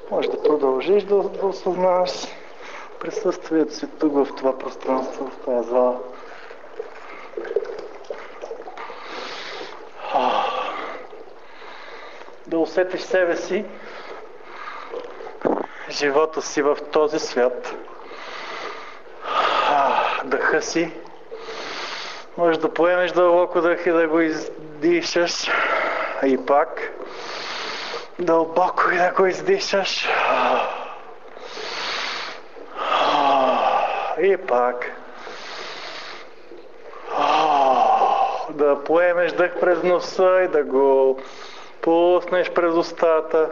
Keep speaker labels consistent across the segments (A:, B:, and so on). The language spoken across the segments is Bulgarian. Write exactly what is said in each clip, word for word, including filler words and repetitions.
A: Може да продължиш да, да осъзнаваш присъствието си тук в това пространство, в тази зала. Да усетиш себе си, живота си в този свят, дъха си. Може да поемеш дълбоко дъх и да го издишаш. И пак дълбоко и да го издишаш. И пак да поемеш дъх през носа и да го пуснеш през устата.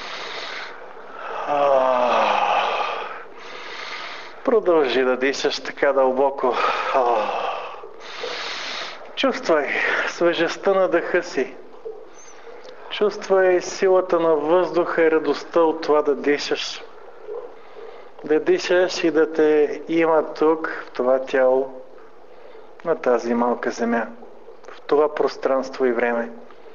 A: Продължи да дишаш така дълбоко. Чувствай свежестта на дъха си. Чувствай силата на въздуха и радостта от това да дишаш. Да дишаш и да те има тук, в това тяло, на тази малка земя, в това пространство и време.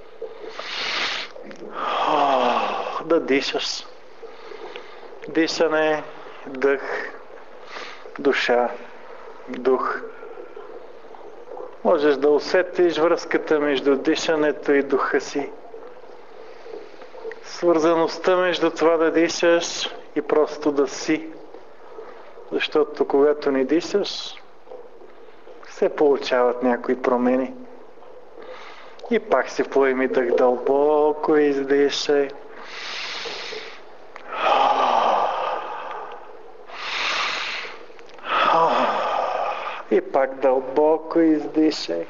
A: Да дишаш. Дишане, дъх, душа, дух. Можеш да усетиш връзката между дишането и духа си. Свързаността между това да дишаш и просто да си. Защото когато не дишаш, се получават някои промени. И пак си поеми дъх дълбоко и издишай. И пак дълбоко издишай.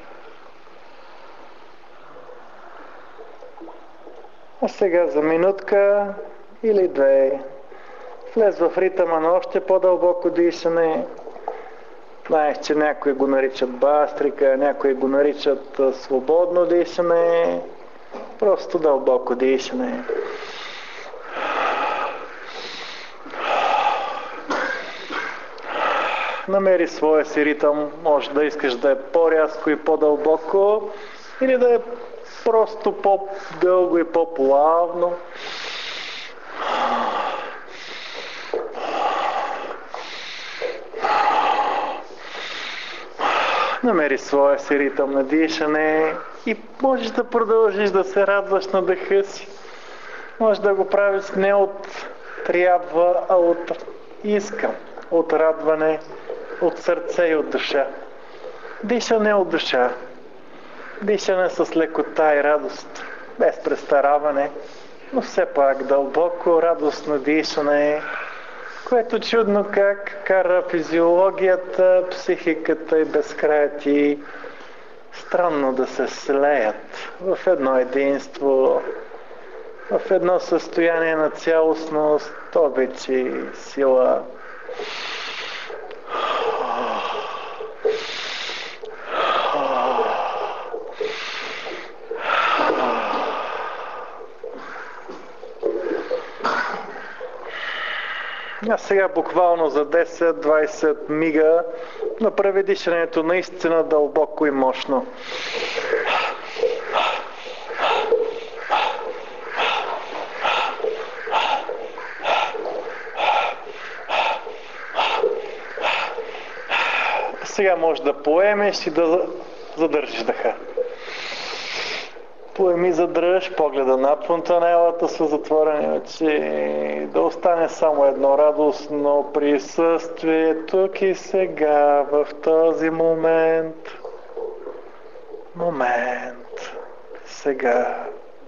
A: А сега за минутка или две влез в ритъма на още по-дълбоко дишане. Знаеш, че някои го наричат бастрика, някои го наричат свободно дишане. Просто дълбоко дишане. Намери своя си ритъм. Може да искаш да е по-рязко и по-дълбоко, или да е просто по-дълго и по-плавно. Намери своя си ритъм на дишане и можеш да продължиш да се радваш на дъха си. Може да го правиш не от трябва, а от искам, от радване, от сърце и от душа. Дишане от душа. Дишане с лекота и радост, без престараване, но все пак дълбоко, радостно дишане, което чудно как кара физиологията, психиката и безкрая ти странно да се слеят в едно единство, в едно състояние на цялостност, обич и сила. А сега буквално за десет-двайсет мига направи дишането наистина дълбоко и мощно. Сега може да поемеш и да задържиш дъха. Поеми, задръж погледа над фонтанелата с затворени очи. Да остане само едно радостно присъствие тук и сега, в този момент. Момент. Сега.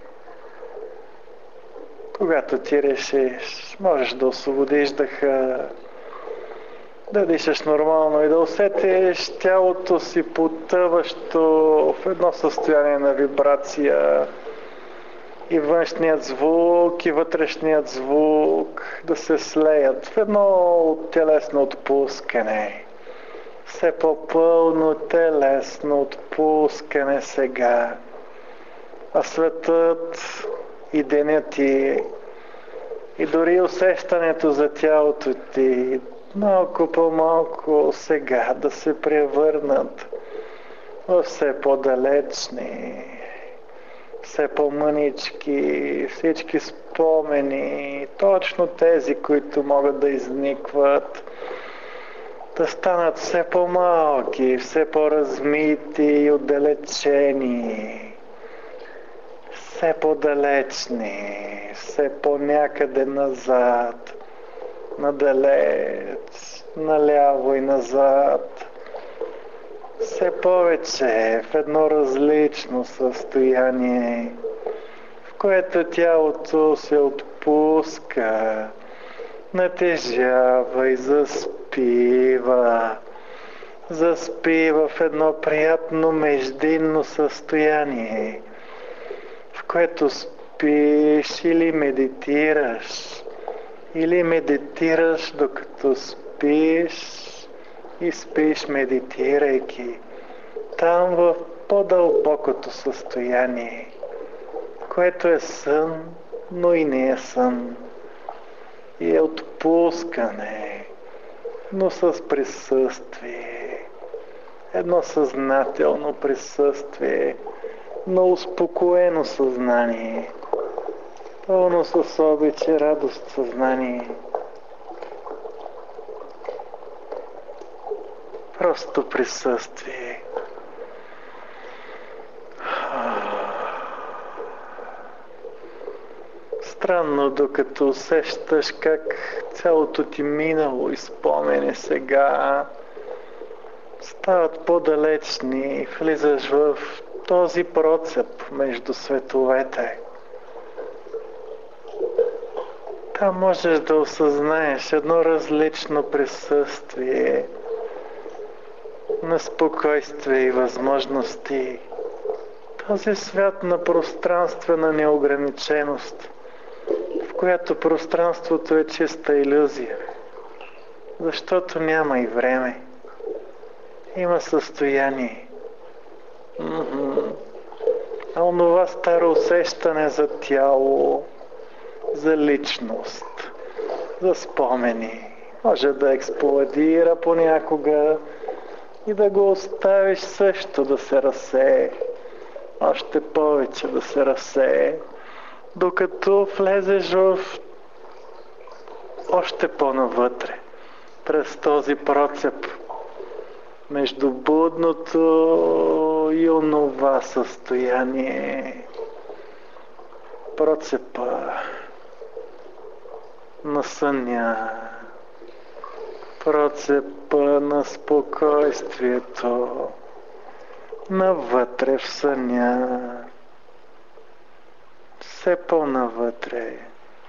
A: Когато ти решиш, можеш да освободиш дъха, да дишаш нормално и да усетиш тялото си потъващо в едно състояние на вибрация, и външният звук, и вътрешният звук да се слеят в едно телесно отпускане. Все по-пълно телесно отпускане сега. А светът и денят ти, и дори усещането за тялото ти малко по-малко сега да се превърнат в все по-далечни, все по-мънички, всички спомени, точно тези, които могат да изникват, да станат все по-малки, все по-размити и отдалечени, все по-далечни, все по-някъде назад, надалеч, наляво и назад, все повече в едно различно състояние, в което тялото се отпуска, натежава и заспива, заспива в едно приятно междинно състояние, в което спиш или медитираш, или медитираш докато спиш и спиш медитирайки, там в по-дълбокото състояние, което е сън, но и не е сън. И е отпускане, но с присъствие. Едно съзнателно присъствие, но успокоено съзнание, пълно с обич и радост съзнание. Просто присъствие. Странно, докато усещаш как цялото ти минало и спомени сега стават по-далечни и влизаш в този процеп между световете. Там можеш да осъзнаеш едно различно присъствие на спокойствие и възможности. Този свят на пространствена неограниченост, в която пространството е чиста илюзия, защото няма и време. Има състояние. Mm-hmm. А онова старо усещане за тяло, за личност, за спомени, може да експлодира понякога и да го оставиш също да се разсее, още повече да се разсее, докато влезеш в още по-навътре, през този процеп между будното и онова състояние. Процепа на съня, процепа на спокойствието, навътре в съня, все по-навътре.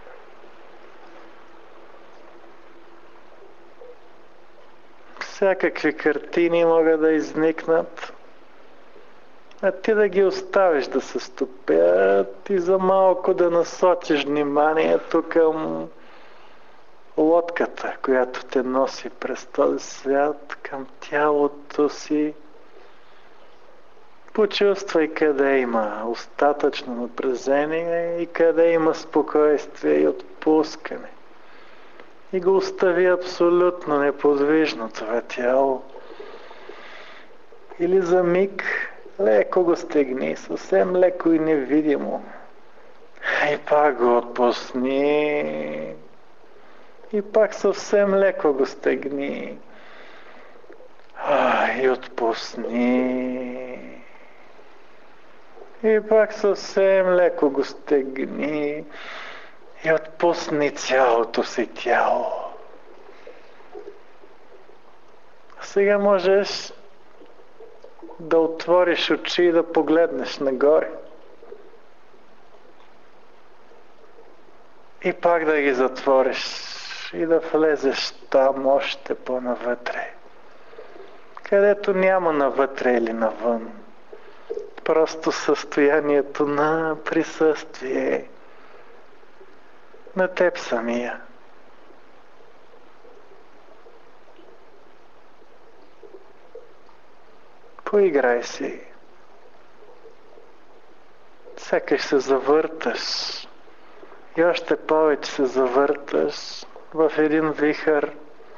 A: Всякакви картини могат да изникнат, а ти да ги оставиш да се стопят и за малко да насочиш вниманието към лодката, която те носи през този свят, към тялото си. Почувствай къде има остатъчно напрежение и къде има спокойствие и отпускане. И го остави абсолютно неподвижно това тяло. Или за миг леко го стегни, съвсем леко и невидимо. И пак го отпусни. И пак съвсем леко го стегни. А, и отпусни. И пак съвсем леко го стегни. И отпусни цялото си тяло. Сега можеш да отвориш очи и да погледнеш нагоре. И пак да ги затвориш и да влезеш там още по-навътре. Където няма навътре или навън. Просто състоянието на присъствие на теб самия. Поиграй си. Сякаш се завърташ и още повече се завърташ в един вихър.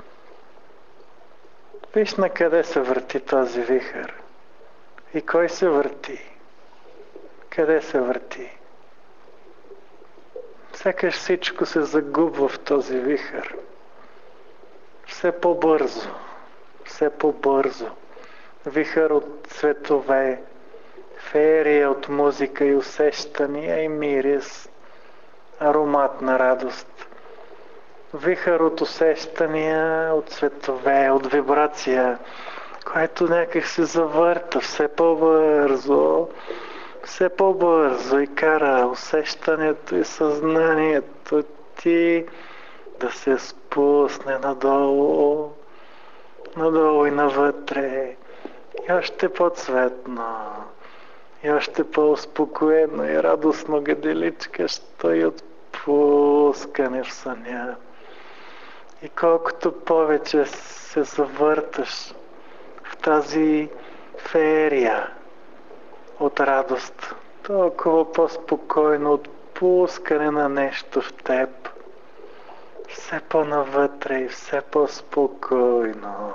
A: Виж на къде се върти този вихър и кой се върти, къде се върти. Сякаш всичко се загубва в този вихър. Все по-бързо, все по-бързо. Вихър от цветове, феерия от музика и усещания и мирис, аромат на радост. Вихър от усещания, от цветове, от вибрация, което някак се завърта все по-бързо, все по-бързо и кара усещането и съзнанието ти да се спусне надолу, надолу и навътре, и още по-цветно, и още по-успокоено и радостно гаделичкащо и отпускане в съня. И колкото повече се завърташ в тази феерия от радост, толкова по-спокойно отпускане на нещо в теб. Все по-навътре и все по-спокойно.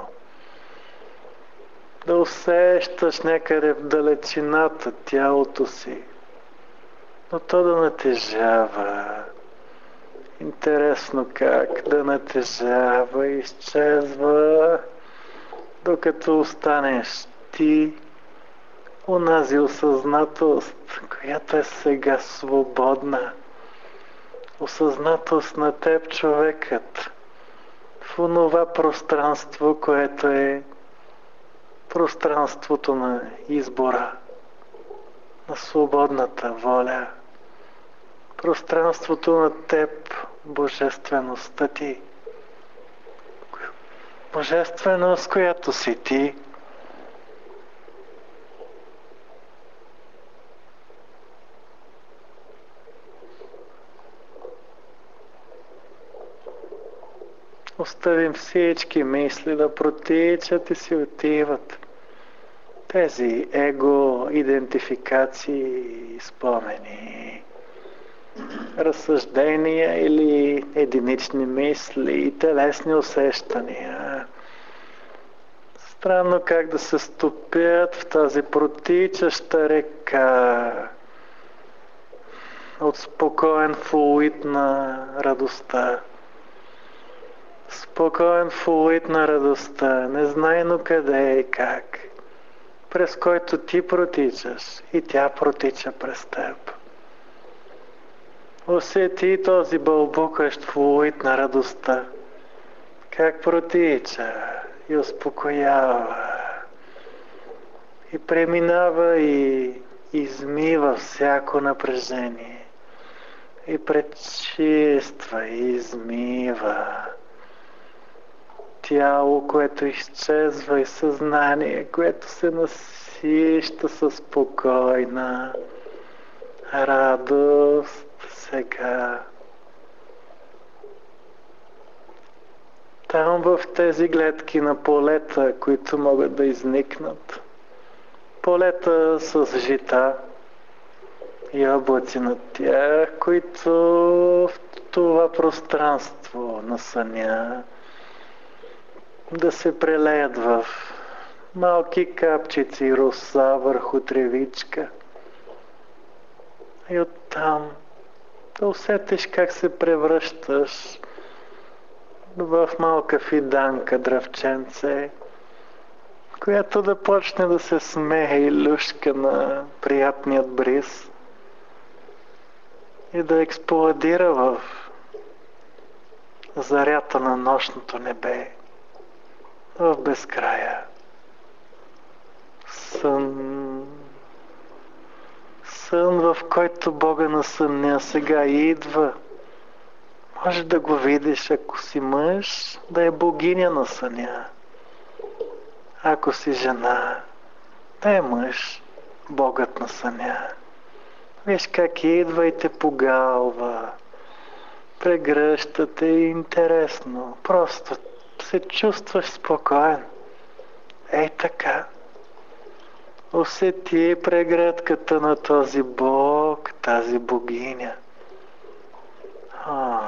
A: Да усещаш някъде в далечината тялото си, но то да натежава. Интересно как да натежава и изчезва, докато останеш ти, онази осъзнатост, която е сега свободна. Осъзнатост на теб, човекът, в онова пространство, което е пространството на избора, на свободната воля, пространството на теб, божествеността ти, божественост, която си ти. Оставим всички мисли да протичат и си отиват. Тези его, идентификации, спомени, разсъждения или единични мисли и телесни усещания. Странно как да се стопят в тази протичаща река от спокоен флуид на радостта. Спокоен флуид на радостта, незнайно къде и как, през който ти протичаш и тя протича през теб. Усети този бълбукащ флуид на радостта, как протича и успокоява, и преминава и измива всяко напрежение, и пречиства и измива. Тяло, което изчезва, и съзнание, което се насища със спокойна радост сега. Там в тези гледки на полета, които могат да изникнат, полета с жита и облаци над тях, които в това пространство на съня да се прелеят в малки капчици роса върху тревичка. И оттам да усетиш как се превръщаш в малка фиданка дръвченце, която да почне да се смее и люшка на приятният бриз и да експлодира в зарята на нощното небе, в безкрая. Сън. Сън, в който Бога на съня сега идва. Може да го видиш, ако си мъж, да е богиня на съня. Ако си жена, да е мъж, Богът на съня. Виж как идва и те погалва. Прегръщате и интересно. Просто се чувстваш спокоен. Ей така. Усети прегръдката на този Бог, тази богиня. А,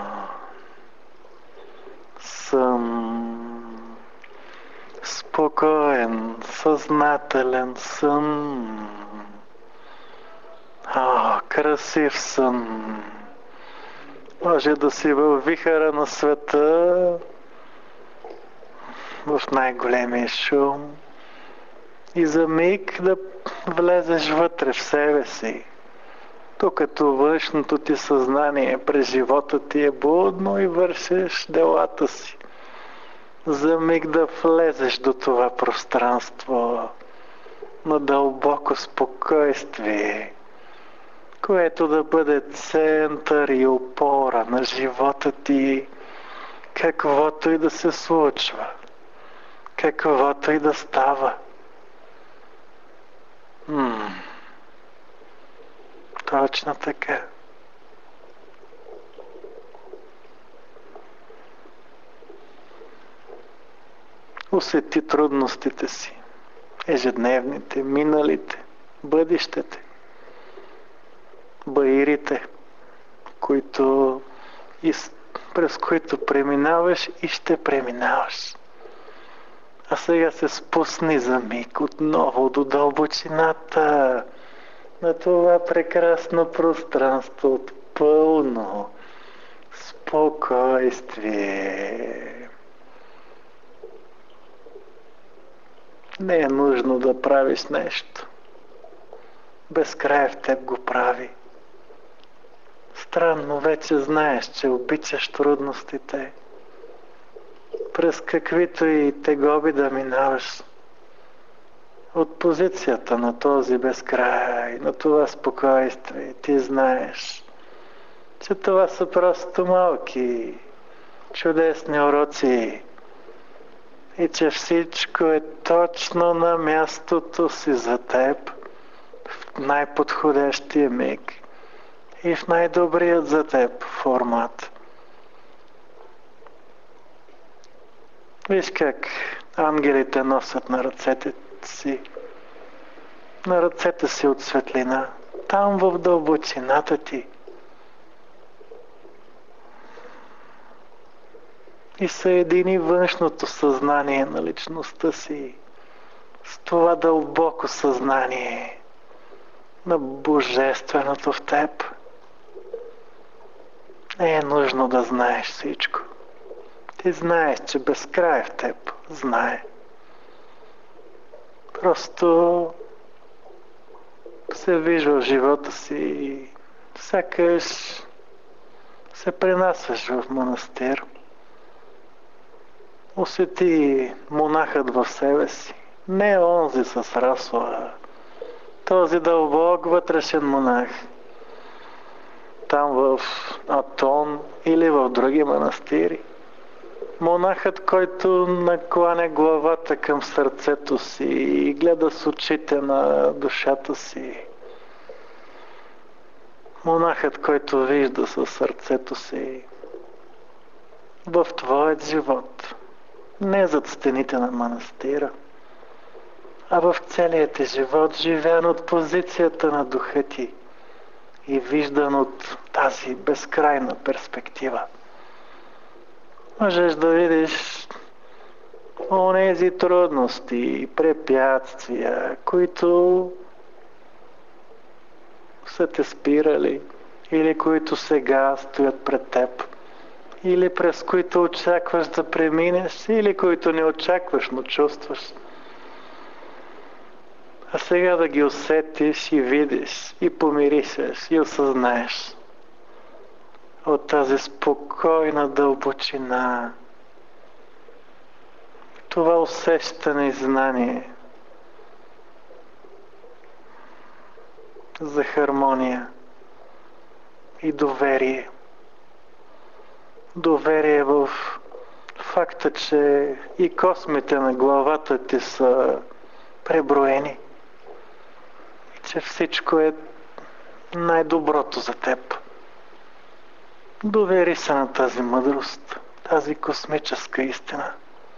A: сън. Спокоен, съзнателен сън. А, красив сън. Може да си във вихъра на света, в най-големия шум и за миг да влезеш вътре в себе си, докато външното ти съзнание през живота ти е будно и вършиш делата си. За миг да влезеш до това пространство на дълбоко спокойствие, което да бъде център и опора на живота ти, каквото и да се случва, каквото и да става. М- Точно така. Усети трудностите си, ежедневните, миналите, бъдещите, баирите, които, през които преминаваш и ще преминаваш. А сега се спусни за миг отново до дълбочината на това прекрасно пространство от пълно спокойствие. Не е нужно да правиш нещо. Безкрай в теб го прави. Странно, вече знаеш, че обичаш трудностите, през каквито и тегоби да минаваш. От позицията на този безкрай, на това спокойствие, ти знаеш, че това са просто малки, чудесни уроци и че всичко е точно на мястото си за теб в най-подходящия миг и в най-добрият за теб формат. Виж как ангелите носят на ръцете си, на ръцете си от светлина, там в дълбочината ти. И съедини външното съзнание на личността си с това дълбоко съзнание на Божественото в теб. Не е нужно да знаеш всичко. Ти знаеш, че безкрай в теб знае. Просто се вижда в живота си и сякаш се пренасваш в манастир. Усети монахът в себе си. Не онзи с расова, този дълбок вътрешен монах. Там в Атон или в други манастири. Монахът, който накланя главата към сърцето си и гледа с очите на душата си. Монахът, който вижда със сърцето си в твоят живот. Не зад стените на манастира, а в целият ти живот, живян от позицията на духа ти и виждан от тази безкрайна перспектива. Можеш да видиш онези трудности и препятствия, които са те спирали или които сега стоят пред теб, или през които очакваш да преминеш, или които не очакваш, но чувстваш. А сега да ги усетиш и видиш, и помиришеш, и осъзнаеш от тази спокойна дълбочина, това усещане и знание за хармония и доверие. Доверие в факта, че и космите на главата ти са преброени и че всичко е най-доброто за теб. Довери се на тази мъдрост, тази космическа истина.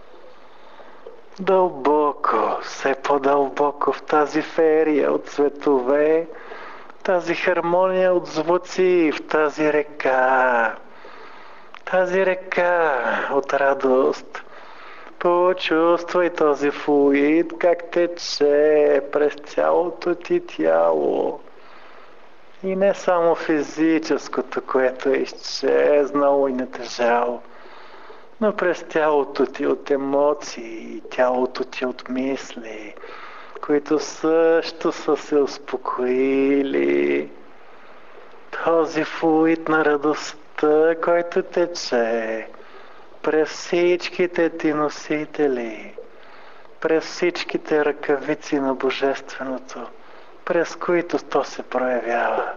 A: Дълбоко, все по-дълбоко в тази феерия от цветове, тази хармония от звуци, в тази река. Тази река от радост. Почувствай този флуид, как тече през цялото ти тяло. И не само физическото, което е изчезнало и натежало, но през тялото ти от емоции, тялото ти от мисли, които също са се успокоили. Този флуид на радостта, който тече през всичките ти носители, през всичките ръкавици на Божественото, през които то се проявява.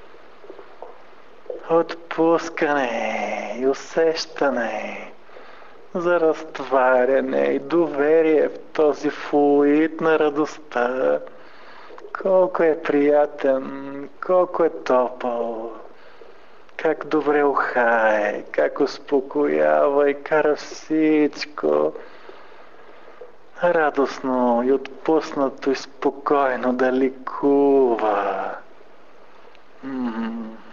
A: Отпускане и усещане за разтваряне и доверие в този флуид на радостта. Колко е приятен, колко е топъл, как добре ухае, как успокоява и кара всичко радостно и отпуснато и спокойно да ликува. М-м.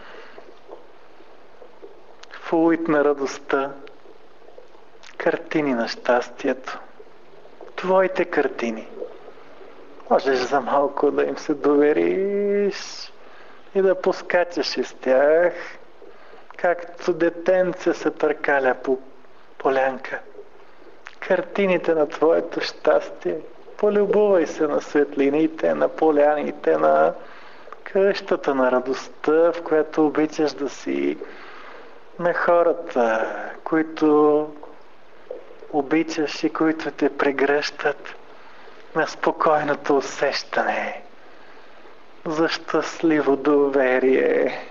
A: Флуид на радостта, картини на щастието, твоите картини. Можеш за малко да им се довериш и да поскачаш из тях, както детенце се търкаля по полянка. Картините на твоето щастие. Полюбувай се на светлините, на поляните, на къщата на радостта, в която обичаш да си, на хората, които обичаш и които те прегръщат, на спокойното усещане за щастливо доверие.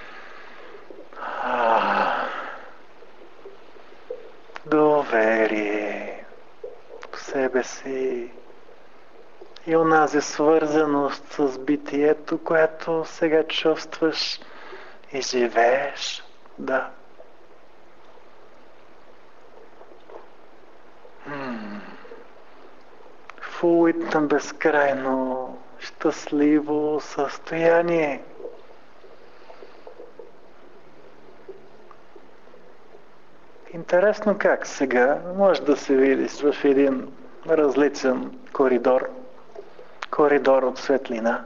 A: А, доверие в себе си и онази свързаност с битието, което сега чувстваш и живееш. Да. М-м. Флуид на безкрайно щастливо състояние. Интересно как сега може да се видиш в един различен коридор. Коридор от светлина.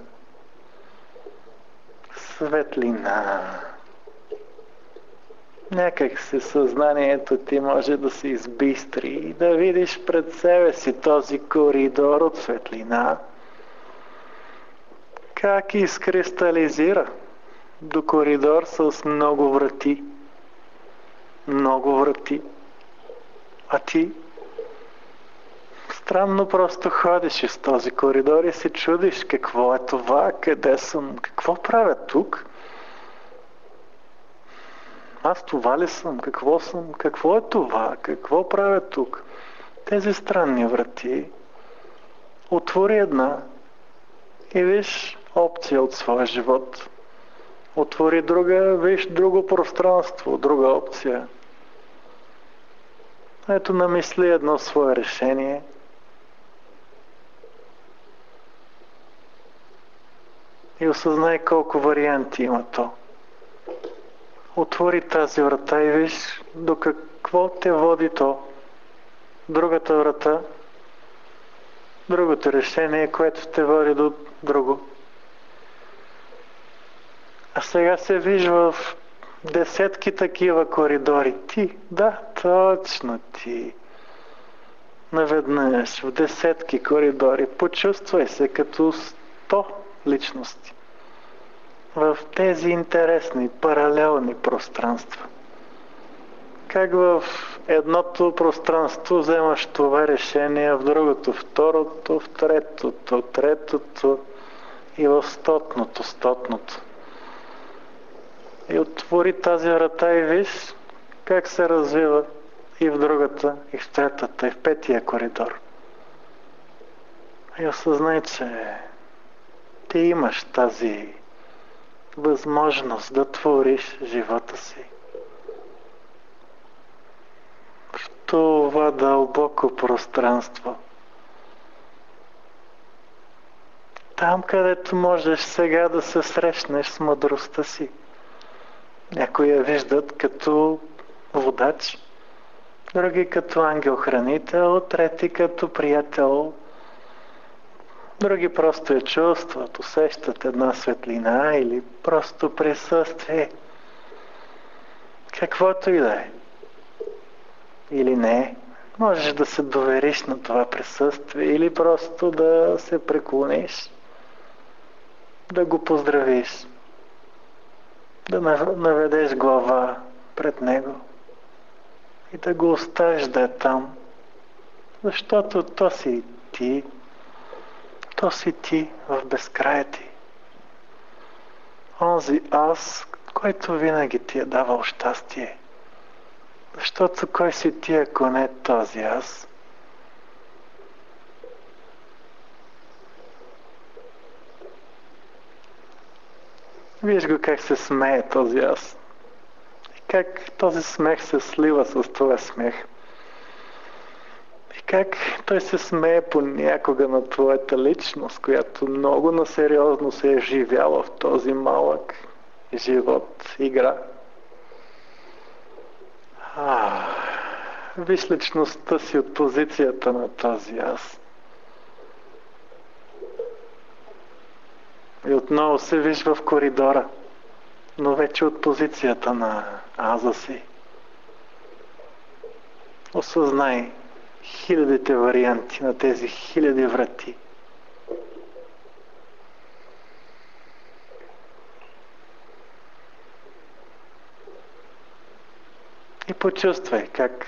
A: Светлина. Някак си съзнанието ти може да се избистри и да видиш пред себе си този коридор от светлина. Как изкристализира до коридор с много врати. Много врати. А ти странно просто ходиш из този коридор и се чудиш какво е това, къде съм, какво правя тук. Аз това ли съм? Какво съм? Какво е това? Какво правя тук? Тези странни врати. Отвори една и виж опция от своя живот. Отвори друга, виж друго пространство, друга опция. Ето намисли едно свое решение. И осъзнай колко варианти има то. Отвори тази врата и виж до какво те води то. Другата врата, другото решение, което те води до друго. А сега се виж в десетки такива коридори. Ти, да, точно ти. Наведнъж в десетки коридори. Почувствай се като сто личности. В тези интересни, паралелни пространства. Как в едното пространство вземаш това решение, в другото, второто, в третото, третото и в стотното, стотното. И отвори тази врата и виж как се развива и в другата, и в третата, и в петия коридор. И осъзнай, че ти имаш тази възможност да твориш живота си. В това дълбоко пространство. Там, където можеш сега да се срещнеш с мъдростта си. Някои я виждат като водач, други като ангел-хранител, трети като приятел Други просто я чувстват, усещат една светлина или просто присъствие. Каквото и да е. Или не. Можеш да се довериш на това присъствие или просто да се преклониш, да го поздравиш, да наведеш глава пред него и да го оставиш да е там, защото то си ти, то си ти в безкрая ти. Онзи аз, който винаги ти е давал щастие. Защото кой си ти, ако не този аз? Виж го как се смее този аз. И как този смех се слива с твоя смех. И как той се смее понякога на твоята личност, която много насериозно се е живяла в този малък живот, игра. А, виж личността си от позицията на този аз. И отново се виж в коридора, но вече от позицията на аза си. Осъзнай хилядите варианти на тези хиляди врати. И почувствай как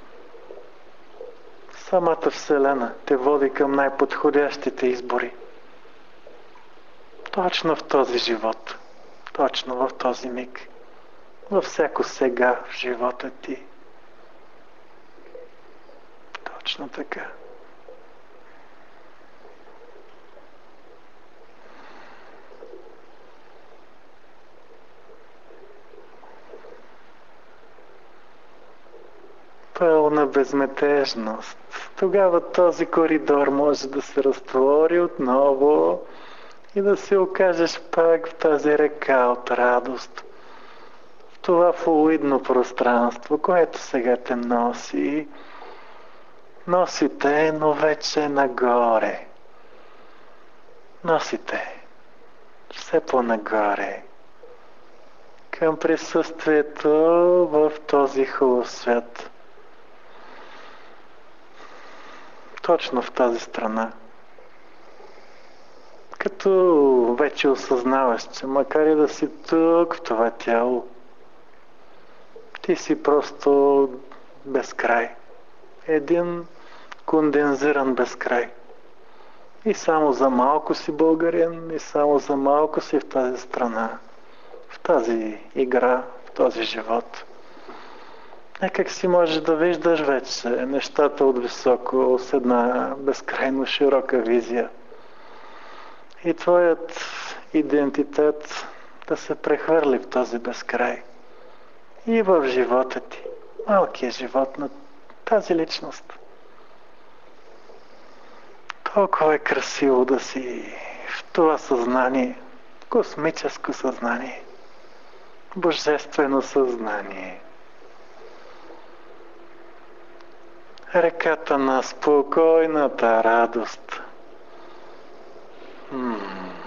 A: самата Вселена те води към най-подходящите избори. Точно в този живот, точно в този миг, във всяко сега в живота ти. Точно така. Пълна безметежност. Тогава този коридор може да се разтвори отново и да се окажеш пак в тази река от радост. В това флуидно пространство, което сега те носи. Носите, но вече нагоре. Носите все по-нагоре. Към присъствието в този хубав свят. Точно в тази страна. Като вече осъзнаваш, че макар и да си тук в това тяло, ти си просто безкрай. Един кондензиран безкрай. И само за малко си българин, и само за малко си в тази страна, в тази игра, в този живот. Някак си можеш да виждаш вече нещата от високо с една безкрайно широка визия. И твоят идентитет да се прехвърли в този безкрай. И в живота ти. Малкият живот на тази личност. Толкова е красиво да си в това съзнание. Космическо съзнание. Божествено съзнание. Реката на спокойната радост. М-м.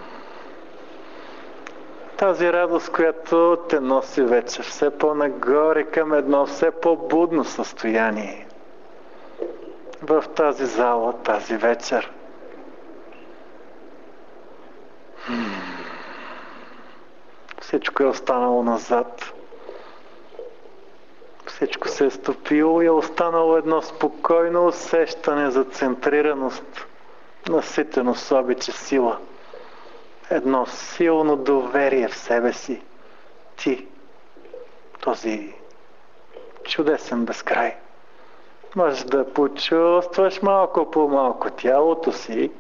A: Тази радост, която те носи вече все по-нагоре към едно все по-будно състояние. В тази зала, тази вечер. М-м. Всичко е останало назад. Всичко се е стопило и е останало едно спокойно усещане за центрираност, наситеност с обич и сила. Едно силно доверие в себе си. Ти, този чудесен безкрай. Можеш да почувстваш малко по малко тялото си,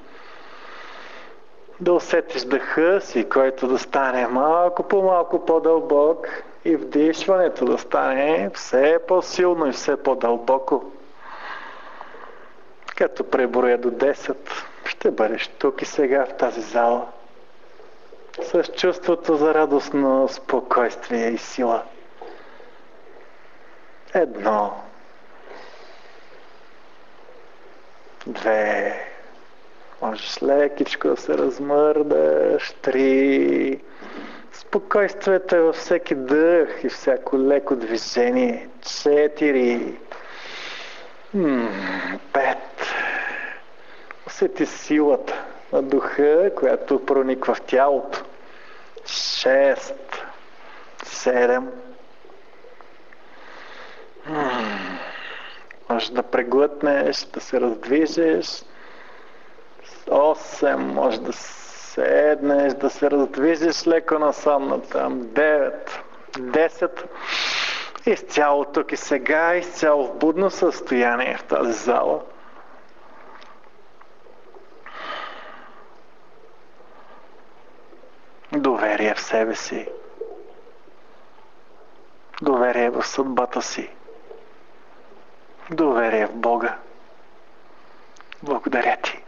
A: да усетиш дъха си, който да стане малко по малко по-дълбок и вдишването да стане все по-силно и все по-дълбоко. Като преброя до десет, ще бъдеш тук и сега в тази зала. С чувството за радостно спокойствие и сила. Едно. Две. Можеш лекичко да се размърдаш. Три. Спокойствието е във всеки дъх и всяко леко движение. Четири. Пет. Усети силата на духа, която прониква в тялото. Шест. Седем. Може да преглътнеш, да се раздвижиш. осем. Може да седнеш, да се раздвижиш леко насам натам. девет. десет. Изцяло тук и сега, изцяло в будно състояние в тази зала. Доверие в себе си. Доверие в съдбата си. Доверие в Бога. Благодаря ти.